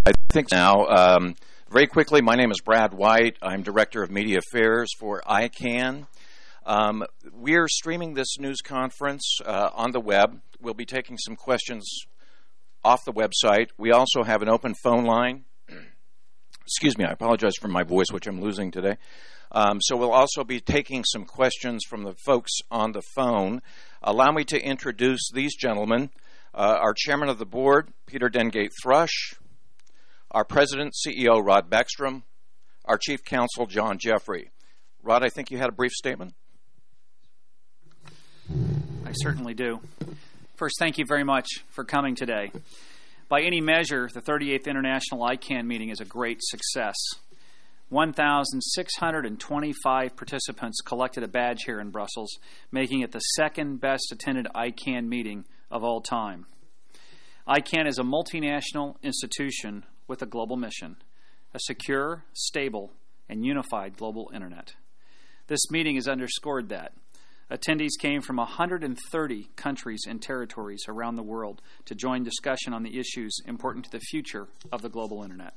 I think now, very quickly, my name is Brad White. I'm Director of Media Affairs for ICANN. We're streaming this news conference on the web. We'll be taking some questions off the website. We also have an open phone line. Excuse me, I apologize for my voice, which I'm losing today. So we'll also be taking some questions from the folks on the phone. Allow me to introduce these gentlemen. Our Chairman of the Board, Peter Dengate Thrush. Our President, CEO, Rod Beckstrom. Our Chief Counsel, John Jeffrey. Rod, I think you had a brief statement? I certainly do. First, thank you very much for coming today. By any measure, the 38th International ICANN meeting is a great success. 1,625 participants collected a badge here in Brussels, making it the second best attended ICANN meeting of all time. ICANN is a multinational institution with a global mission, a secure, stable, and unified global internet. This meeting has underscored that. Attendees came from 130 countries and territories around the world to join discussion on the issues important to the future of the global internet.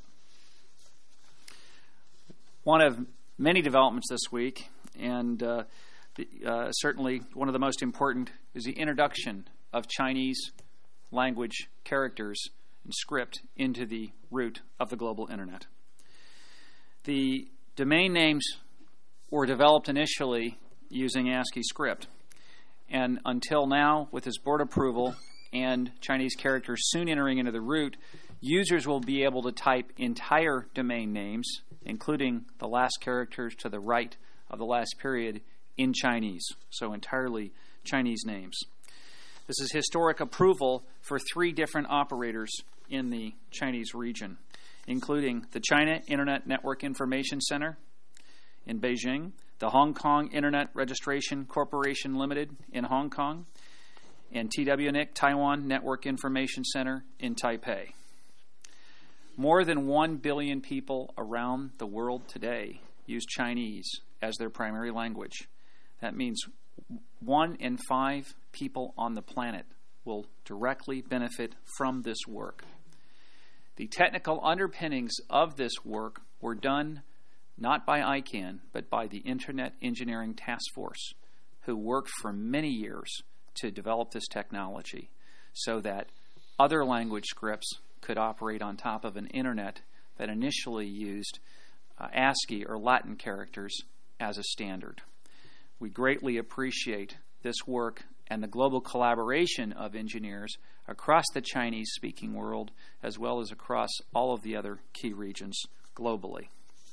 One of many developments this week, and certainly one of the most important, is the introduction of Chinese language characters and script into the root of the global internet. The domain names were developed initially using ASCII script, and until now, with this board approval and Chinese characters soon entering into the root, users will be able to type entire domain names, including the last characters to the right of the last period, in Chinese, so entirely Chinese names. This is historic approval for 3 different operators in the Chinese region, including the China Internet Network Information Center in Beijing, the Hong Kong Internet Registration Corporation Limited in Hong Kong, and TWNIC, Taiwan Network Information Center in Taipei. More than 1 billion people around the world today use Chinese as their primary language. That means 1 in 5 people on the planet will directly benefit from this work. The technical underpinnings of this work were done not by ICANN, but by the Internet Engineering Task Force, who worked for many years to develop this technology so that other language scripts could operate on top of an internet that initially used ASCII or Latin characters as a standard. We greatly appreciate this work and the global collaboration of engineers across the Chinese-speaking world, as well as across all of the other key regions globally.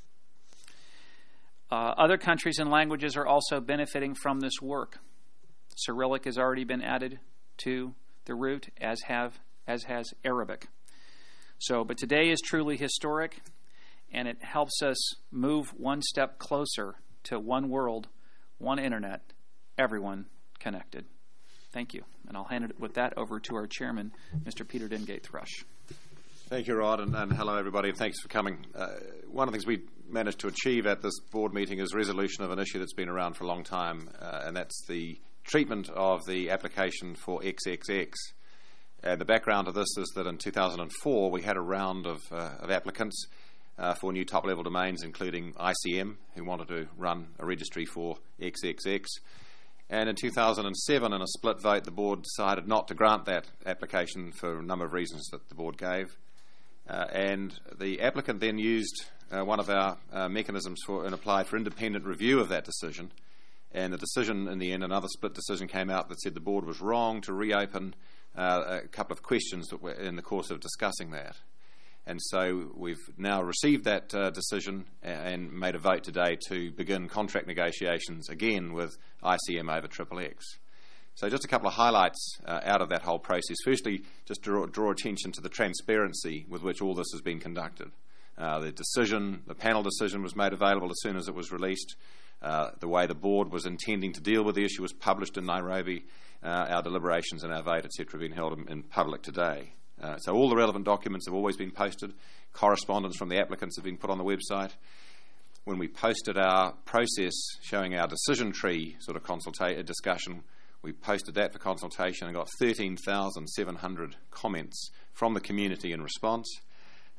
Other countries and languages are also benefiting from this work. Cyrillic has already been added to the root, as has Arabic. But today is truly historic, and it helps us move one step closer to one world, one internet, everyone connected. Thank you. And I'll hand it with that over to our chairman, Mr. Peter Dengate Thrush. Thank you, Rod, and hello, everybody, and thanks for coming. One of the things we managed to achieve at this board meeting is resolution of an issue that's been around for a long time, and that's the treatment of the application for XXX. The background of this is that in 2004, we had a round of applicants for new top-level domains, including ICM, who wanted to run a registry for XXX. And in 2007, in a split vote, the board decided not to grant that application for a number of reasons that the board gave. And the applicant then used one of our mechanisms and applied for independent review of that decision. And the decision, in the end, another split decision came out that said the board was wrong to reopen a couple of questions that were in the course of discussing that. And so we've now received that decision and made a vote today to begin contract negotiations again with ICM over XXX. So just a couple of highlights out of that whole process. Firstly, just to draw attention to the transparency with which all this has been conducted. The panel decision was made available as soon as it was released. The way the board was intending to deal with the issue was published in Nairobi. Our deliberations and our vote, etc., have been held in public today. So all the relevant documents have always been posted. Correspondence from the applicants have been put on the website. When we posted our process showing our decision tree sort of discussion, we posted that for consultation and got 13,700 comments from the community in response.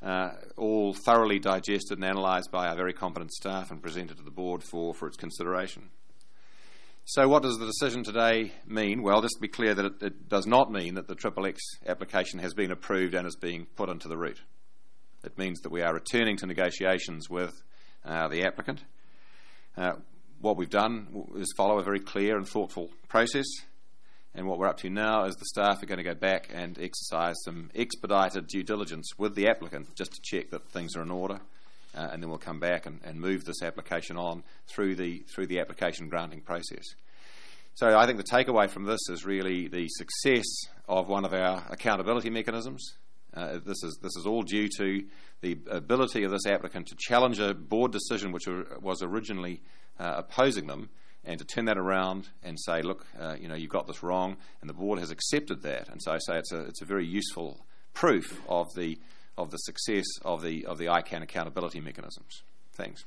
all thoroughly digested and analysed by our very competent staff and presented to the board for its consideration. So what does the decision today mean? Well, just to be clear that it does not mean that the XXX application has been approved and is being put into the route. It means that we are returning to negotiations with the applicant. What we've done is follow a very clear and thoughtful process, and what we're up to now is the staff are going to go back and exercise some expedited due diligence with the applicant just to check that things are in order, and then we'll come back and move this application on through the application granting process. So I think the takeaway from this is really the success of one of our accountability mechanisms. This is all due to the ability of this applicant to challenge a board decision which was originally opposing them, and to turn that around and say, look, you've got this wrong, and the board has accepted that. And so I say it's a very useful proof of the success of the ICANN accountability mechanisms. Thanks.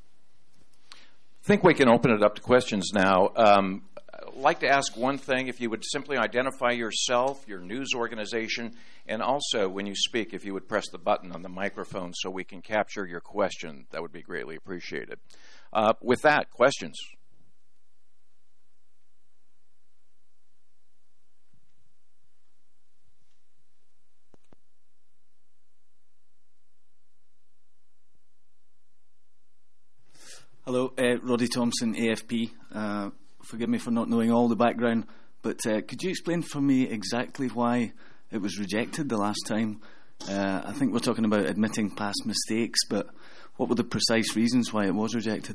I think we can open it up to questions now. I'd like to ask one thing, if you would simply identify yourself, your news organization, and also when you speak, if you would press the button on the microphone so we can capture your question, that would be greatly appreciated. With that, questions? Hello, Roddy Thompson, AFP. Forgive me for not knowing all the background, but could you explain for me exactly why it was rejected the last time? I think we're talking about admitting past mistakes, but what were the precise reasons why it was rejected?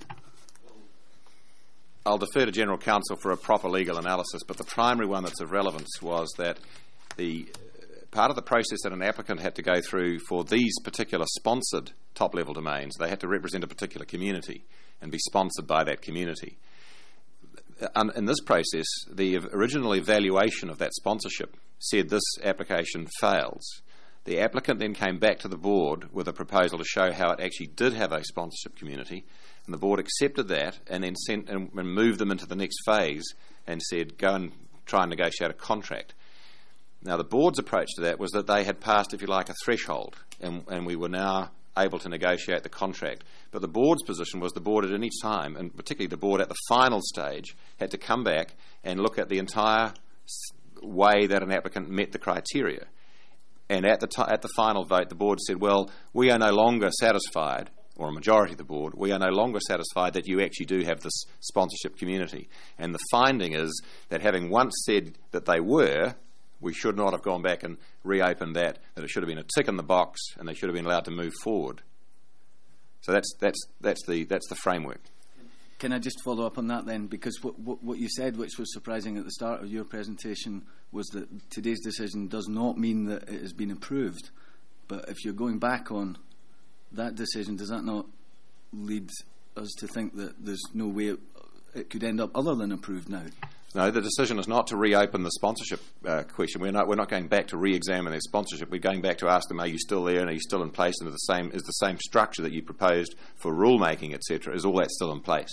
I'll defer to General Counsel for a proper legal analysis, but the primary one that's of relevance was that the part of the process that an applicant had to go through for these particular sponsored top-level domains, they had to represent a particular community and be sponsored by that community. In this process, the original evaluation of that sponsorship said this application fails. The applicant then came back to the board with a proposal to show how it actually did have a sponsorship community, and the board accepted that and then sent and moved them into the next phase and said, go and try and negotiate a contract. Now, the board's approach to that was that they had passed, if you like, a threshold, and we were now able to negotiate the contract. But the board's position was the board at any time, and particularly the board at the final stage, had to come back and look at the entire way that an applicant met the criteria. And at the final vote, the board said, well, we are no longer satisfied, or a majority of the board, we are no longer satisfied that you actually do have this sponsorship community. And the finding is that having once said that they were, we should not have gone back and reopened that it should have been a tick in the box and they should have been allowed to move forward. So that's the framework. Can I just follow up on that then? Because what you said, which was surprising at the start of your presentation, was that today's decision does not mean that it has been approved. But if you're going back on that decision, does that not lead us to think that there's no way it could end up other than approved now? No, the decision is not to reopen the sponsorship question. We're not going back to re-examine their sponsorship. We're going back to ask them, are you still there and are you still in place, and is the same structure that you proposed for rulemaking, etc., is all that still in place?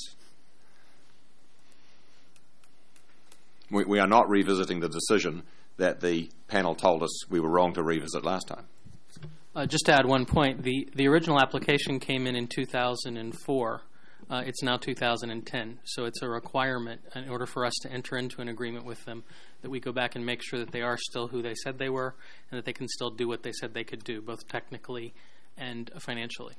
We are not revisiting the decision that the panel told us we were wrong to revisit last time. Just to add one point, the original application came in 2004. It's now 2010, so it's a requirement in order for us to enter into an agreement with them that we go back and make sure that they are still who they said they were and that they can still do what they said they could do, both technically and financially.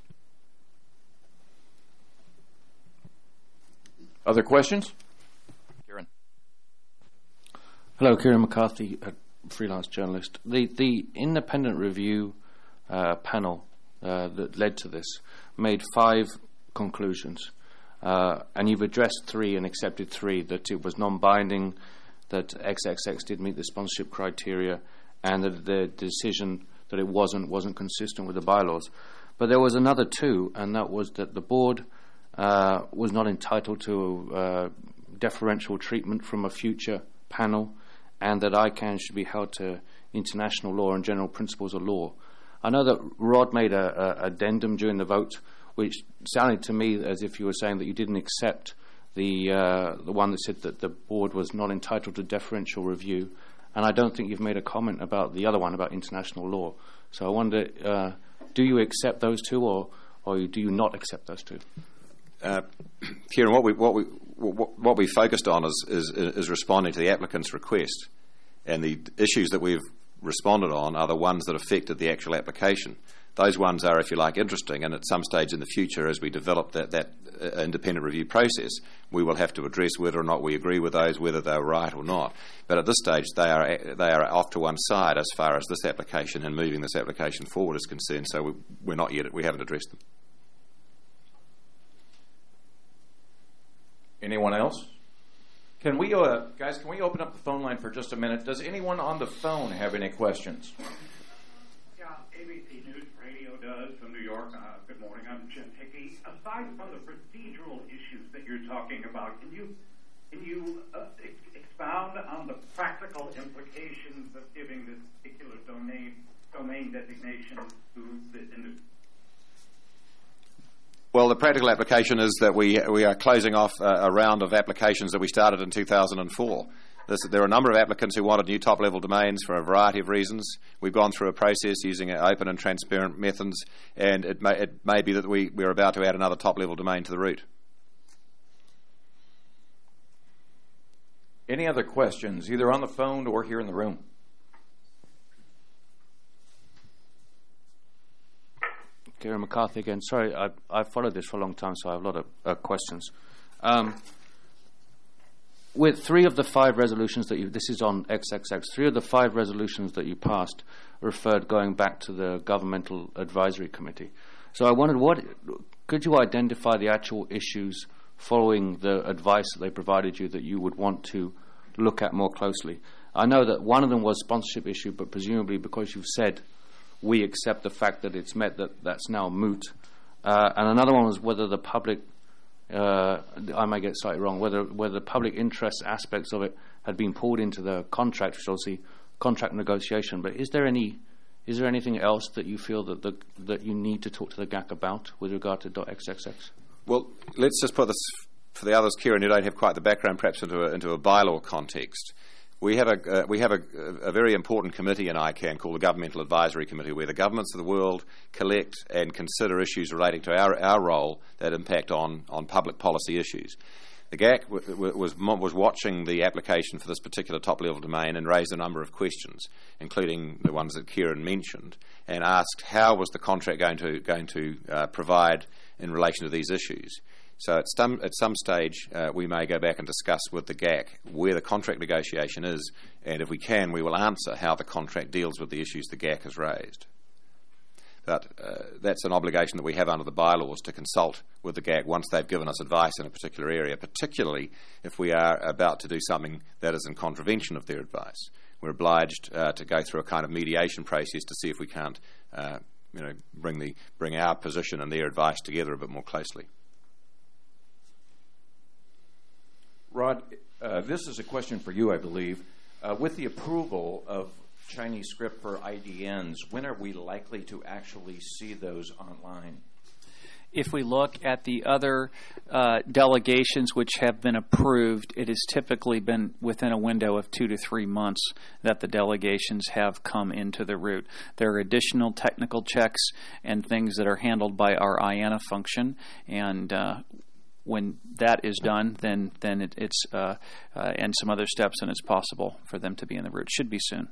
Other questions? Kieran. Hello, Kieran McCarthy, a freelance journalist. The independent review panel that led to this made 5 conclusions. And you've addressed 3 and accepted 3, that it was non-binding, that XXX did meet the sponsorship criteria, and that the decision that it wasn't consistent with the bylaws. But there was another 2, and that was that the board was not entitled to deferential treatment from a future panel, and that ICANN should be held to international law and general principles of law. I know that Rod made a addendum during the vote, which sounded to me as if you were saying that you didn't accept the one that said that the board was not entitled to deferential review, and I don't think you've made a comment about the other one, about international law. So I wonder Do you accept those two, or do you not accept those two? Kieran, what we focused on is responding to the applicant's request, and the issues that we've responded on are the ones that affected the actual application. Those ones are, if you like, interesting, and at some stage in the future, as we develop that independent review process, we will have to address whether or not we agree with those, whether they're right or not. But at this stage, they are off to one side as far as this application and moving this application forward is concerned. So we haven't addressed them. Anyone else? Can we, guys, can we open up the phone line for just a minute? Does anyone on the phone have any questions? Yeah, ABC News Radio does from New York. Good morning, I'm Jim Hickey. Aside from the procedural issues that you're talking about, can you expound on the practical implications of giving this particular domain designation to the industry? Well, the practical application is that we are closing off a round of applications that we started in 2004. There are a number of applicants who wanted new top-level domains for a variety of reasons. We've gone through a process using open and transparent methods, and it may be that we're about to add another top-level domain to the route. Any other questions, either on the phone or here in the room? Kieran McCarthy again. Sorry, I've followed this for a long time, so I have a lot of questions. With 3 of the 5 resolutions that this is on XXX, 3 of the 5 resolutions that you passed referred going back to the Governmental Advisory Committee. So I wondered, could you identify the actual issues following the advice that they provided you that you would want to look at more closely? I know that one of them was sponsorship issue, but presumably because you've said we accept the fact that it's met, that's now moot. And another one was whether the public, I may get slightly wrong, whether the public interest aspects of it had been pulled into the contract, which is obviously contract negotiation. But is there anything else that you feel that you need to talk to the GAC about with regard to .xxx? Well, let's just put this for the others, Kieran, who don't have quite the background, perhaps into a bylaw context. We have a very important committee in ICANN called the Governmental Advisory Committee, where the governments of the world collect and consider issues relating to our role that impact on public policy issues. The GAC was watching the application for this particular top-level domain and raised a number of questions, including the ones that Kieran mentioned, and asked how was the contract going to provide in relation to these issues. So at some stage, we may go back and discuss with the GAC where the contract negotiation is, and if we can, we will answer how the contract deals with the issues the GAC has raised. But that's an obligation that we have under the bylaws to consult with the GAC once they've given us advice in a particular area, particularly if we are about to do something that is in contravention of their advice. We're obliged to go through a kind of mediation process to see if we can't bring our position and their advice together a bit more closely. Rod, this is a question for you, I believe. With the approval of Chinese script for IDNs, when are we likely to actually see those online? If we look at the other delegations which have been approved, it has typically been within a window of 2 to 3 months that the delegations have come into the route. There are additional technical checks and things that are handled by our IANA function, and when that is done, then it's and some other steps, and it's possible for them to be in the route. Should be soon.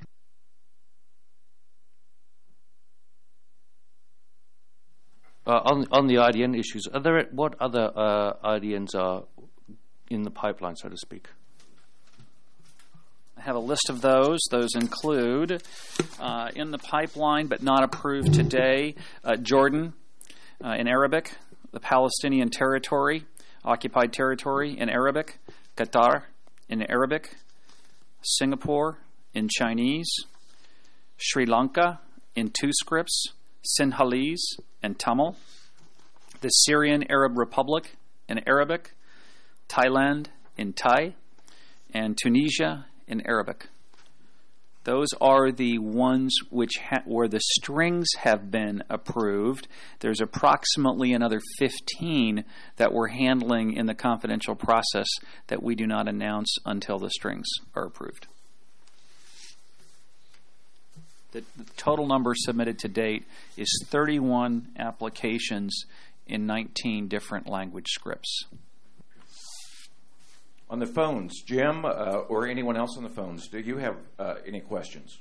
On the IDN issues, what other IDNs are in the pipeline, so to speak? I have a list of those. Those include in the pipeline but not approved today, Jordan in Arabic, the Palestinian territory, occupied territory in Arabic, Qatar in Arabic, Singapore in Chinese, Sri Lanka in 2 scripts, Sinhalese and Tamil, the Syrian Arab Republic in Arabic, Thailand in Thai, and Tunisia in Arabic. Those are the ones where the strings have been approved. There's approximately another 15 that we're handling in the confidential process that we do not announce until the strings are approved. The total number submitted to date is 31 applications in 19 different language scripts. On the phones, Jim or anyone else on the phones, do you have any questions?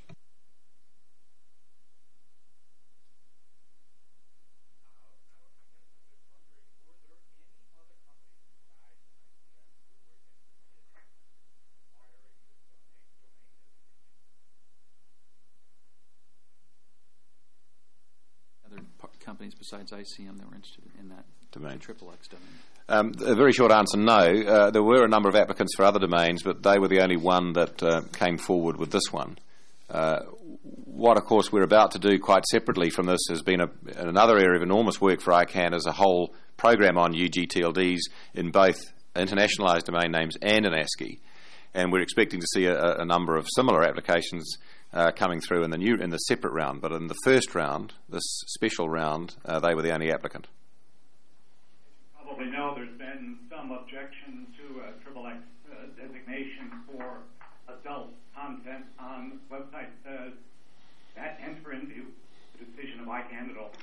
Companies besides ICM that were interested in that domain. XXX domain? A very short answer, no. There were a number of applicants for other domains, but they were the only one that came forward with this one. What, of course, we're about to do quite separately from this has been another area of enormous work for ICANN as a whole program on UGTLDs in both internationalised domain names and in ASCII. And we're expecting to see a number of similar applications coming through in the separate round, but in the first round, this special round, they were the only applicant. You probably know there's been some objection to a XXX designation for adult content on websites. Does that enter into the decision of ICANN at all?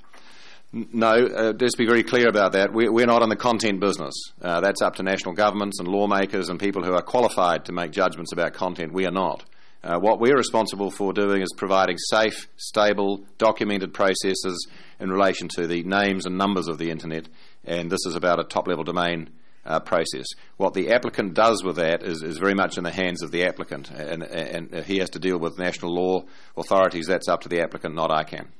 No, just be very clear about that. We're not in the content business. That's up to national governments and lawmakers and people who are qualified to make judgments about content. We are not. What we're responsible for doing is providing safe, stable, documented processes in relation to the names and numbers of the internet, and this is about a top-level domain process. What the applicant does with that is very much in the hands of the applicant, and if he has to deal with national law authorities, that's up to the applicant, not ICANN.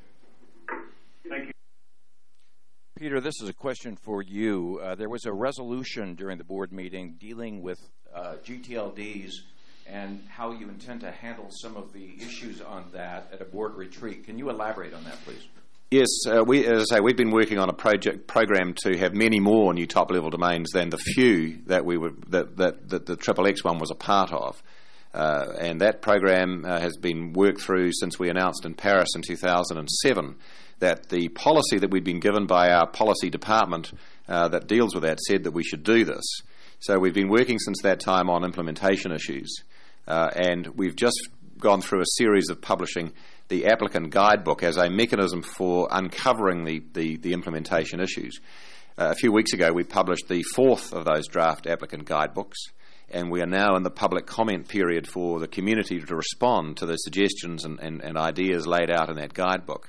Thank you. Peter, this is a question for you. There was a resolution during the board meeting dealing with GTLDs and how you intend to handle some of the issues on that at a board retreat. Can you elaborate on that, please? Yes, as I say, we've been working on a program to have many more new top-level domains than the few that the XXX one was a part of. And that program has been worked through since we announced in Paris in 2007 that the policy that we'd been given by our policy department that deals with that said that we should do this. So we've been working since that time on implementation issues, and we've just gone through a series of publishing the applicant guidebook as a mechanism for uncovering the implementation issues. A few weeks ago we published the fourth of those draft applicant guidebooks, and we are now in the public comment period for the community to respond to the suggestions and ideas laid out in that guidebook.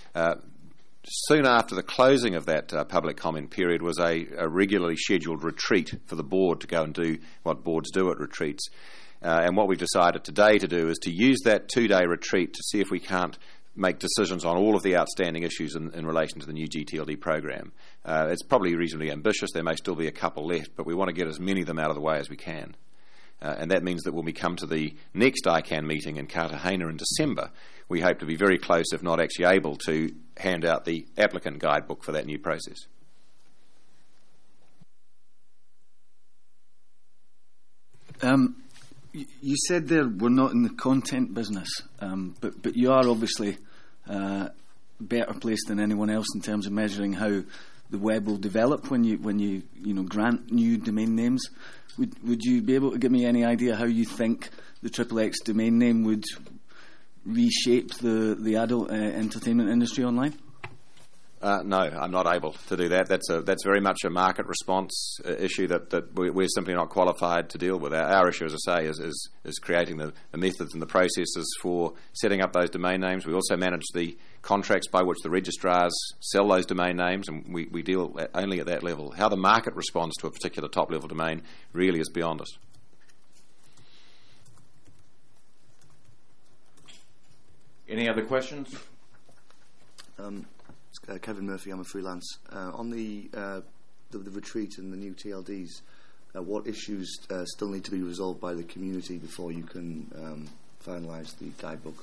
Soon after the closing of that public comment period was a regularly scheduled retreat for the board to go and do what boards do at retreats. And what we've decided today to do is to use that 2-day retreat to see if we can't make decisions on all of the outstanding issues in relation to the new GTLD program. It's probably reasonably ambitious. There may still be a couple left, but we want to get as many of them out of the way as we can. And that means that when we come to the next ICANN meeting in Cartagena in December, we hope to be very close, if not actually able, to hand out the applicant guidebook for that new process. You said there we're not in the content business, but you are obviously better placed than anyone else in terms of measuring how the web will develop when you grant new domain names. Would you be able to give me any idea how you think the XXX domain name would reshape the adult entertainment industry online? No, I'm not able to do that. That's very much a market response issue that we're simply not qualified to deal with. Our issue, as I say, is creating the methods and the processes for setting up those domain names. We also manage the contracts by which the registrars sell those domain names, and we deal only at that level. How the market responds to a particular top-level domain really is beyond us. Any other questions? Kevin Murphy, I'm a freelance. On the retreat and the new TLDs, what issues still need to be resolved by the community before you can finalise the guidebook?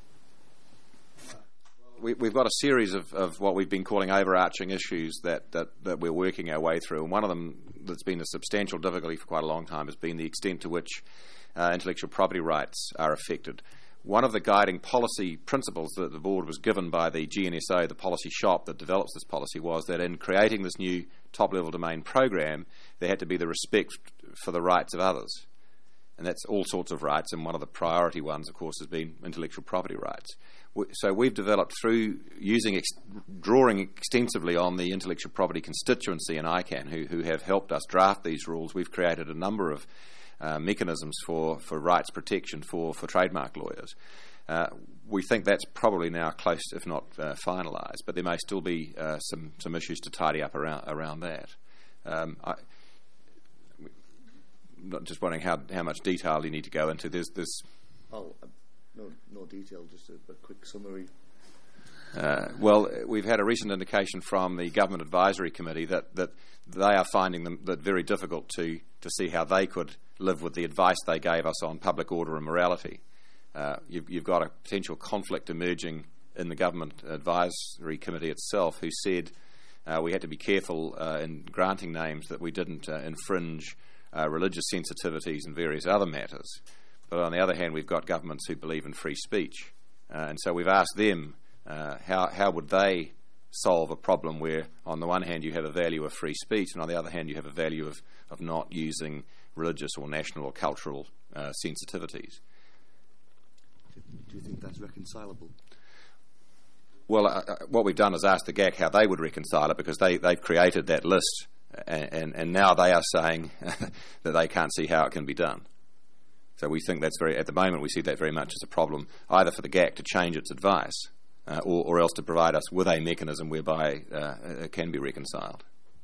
We've got a series of what we've been calling overarching issues that we're working our way through, and one of them that's been a substantial difficulty for quite a long time has been the extent to which intellectual property rights are affected. One of the guiding policy principles that the board was given by the GNSO, the policy shop that develops this policy, was that in creating this new top-level domain program, there had to be the respect for the rights of others. And that's all sorts of rights, and one of the priority ones, of course, has been intellectual property rights. So we've developed, through drawing extensively on the intellectual property constituency in ICANN, who have helped us draft these rules, we've created a number of mechanisms for rights protection for trademark lawyers. We think that's probably now close, if not finalised, but there may still be some issues to tidy up around that. Not just wondering how much detail you need to go into. There's no detail, just a quick summary. Well, we've had a recent indication from the Government Advisory Committee that they are finding that very difficult to see how they could live with the advice they gave us on public order and morality. You've got a potential conflict emerging in the Government Advisory Committee itself, who said we had to be careful in granting names that we didn't infringe religious sensitivities and various other matters. But on the other hand, we've got governments who believe in free speech. And so we've asked them how would they solve a problem where on the one hand you have a value of free speech and on the other hand you have a value of not using religious or national or cultural sensitivities. Do you think that's reconcilable? Well, what we've done is asked the GAC how they would reconcile it, because they've created that list, and now they are saying that they can't see how it can be done. So we think that's at the moment we see that very much as a problem, either for the GAC to change its advice or else to provide us with a mechanism whereby it can be reconciled.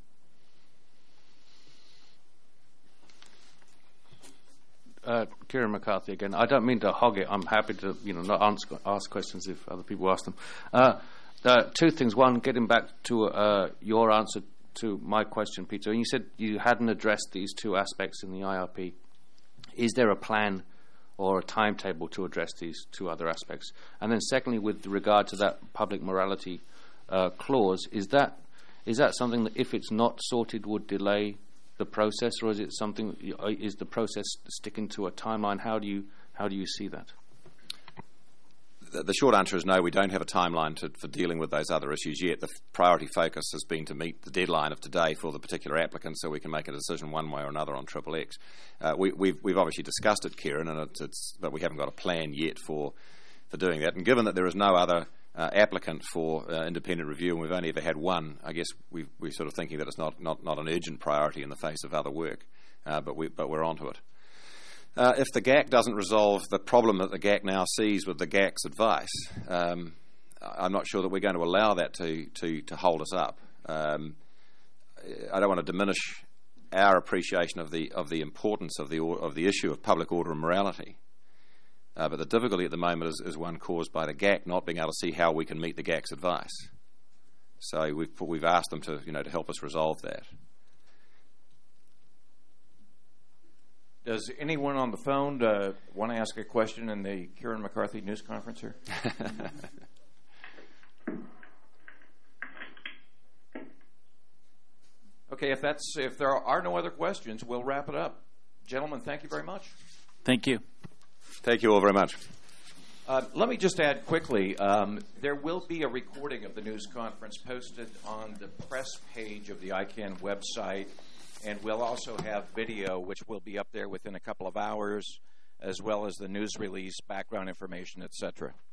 Kieran McCarthy again. I don't mean to hog it. I'm happy to not ask questions if other people ask them. Two things. One, getting back to your answer to my question, Peter, and you said you hadn't addressed these two aspects in the IRP. Is there a plan or a timetable to address these two other aspects? And then secondly, with regard to that public morality clause, is that something that, if it's not sorted, would delay the process, or is it something? Is the process sticking to a timeline? How do you see that? The short answer is no. We don't have a timeline for dealing with those other issues yet. The priority focus has been to meet the deadline of today for the particular applicant, so we can make a decision one way or another on XXX. We've obviously discussed it, Kieran, and but we haven't got a plan yet for doing that. And given that there is no other applicant for independent review, and we've only ever had one, I guess we're sort of thinking that it's not an urgent priority in the face of other work, but we're onto it. If the GAC doesn't resolve the problem that the GAC now sees with the GAC's advice, I'm not sure that we're going to allow that to hold us up. I don't want to diminish our appreciation of the importance of the issue of public order and morality, but the difficulty at the moment is one caused by the GAC not being able to see how we can meet the GAC's advice. So we've asked them to help us resolve that. Does anyone on the phone want to ask a question in the Kieran McCarthy news conference here? Okay, if there are no other questions, we'll wrap it up. Gentlemen, thank you very much. Thank you. Thank you all very much. Let me just add quickly, there will be a recording of the news conference posted on the press page of the ICANN website. And we'll also have video, which will be up there within a couple of hours, as well as the news release, background information, etc.